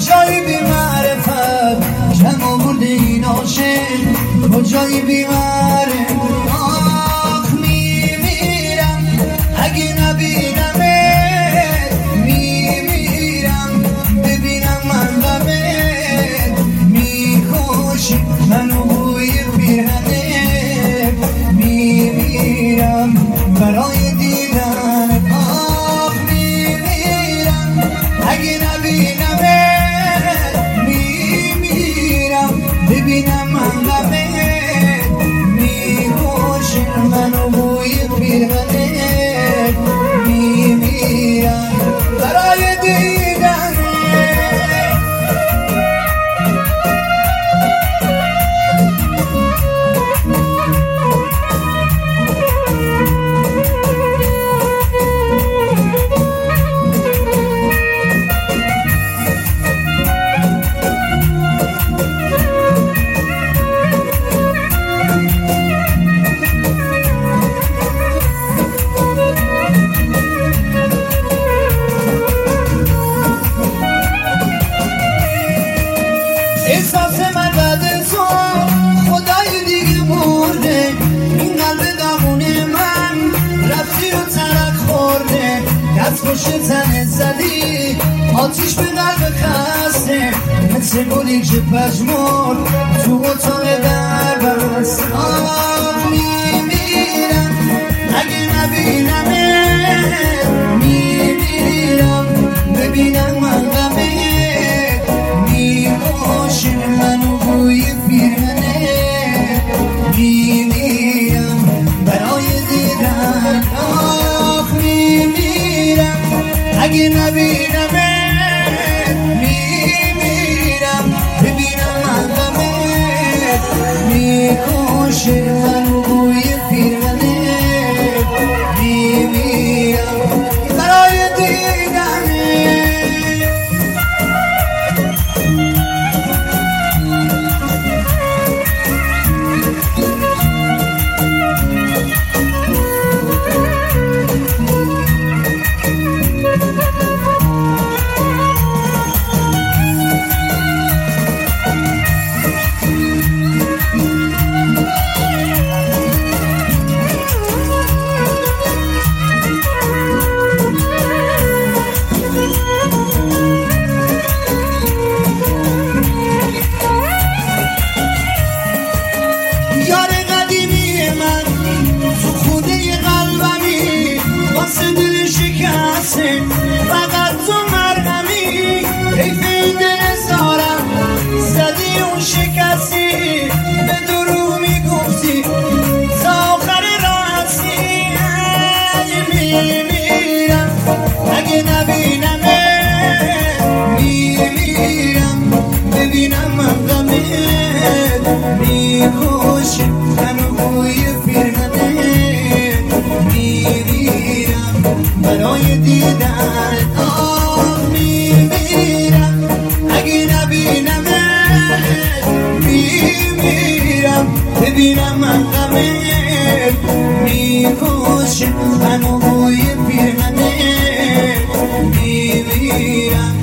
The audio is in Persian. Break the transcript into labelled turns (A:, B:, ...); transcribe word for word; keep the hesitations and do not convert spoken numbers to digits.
A: کجایی بی معرفت جمع آورده این عاشق کجایی بی معرفت آخ میمیرم اگه نبینمت میمیرم ببینم من غمت میکشی منو بوی پیرهنت میمیرم برای دیدن آخ میمیرم اگه نبینمت میمیرم ببینم من غمت میکشی منو بوی پیرهنت میمیرم برای دیدن احساس من بعد تو خدای دیگه مرده این قلب داغونه من رفتی و ترک خورده دست پشت تنت زدی آتیش به قلب خسته مثل گلی که پژمرد تو اتاق در بست آه میمیرم اگه نبینمت میمیرم ببینم من غمت میکشی منو بوی پیرهنت میمیرم برای دیدن آخ میمیرم اگه نبینمت میمیرم ببینم من غمت میکشی منو بوی پیرهنت میمیرم برای دیدن یار قدیمی من تو خوده قلبمی واسه دل شکسته فقط تو مرهمی حیف این دل زارم زدی اون شکستی به دروغ میگفتی تا آخر راه هستی اگه میمیرم اگه نبینمت میمیرم ببینم من غمت میکشی منو بوی پیرهنت میمیرم برای دیدن آه میمیرم اگه نبینمت میمیرم ببینم من غمت میکشی منو بوی پیرهنت میمیرم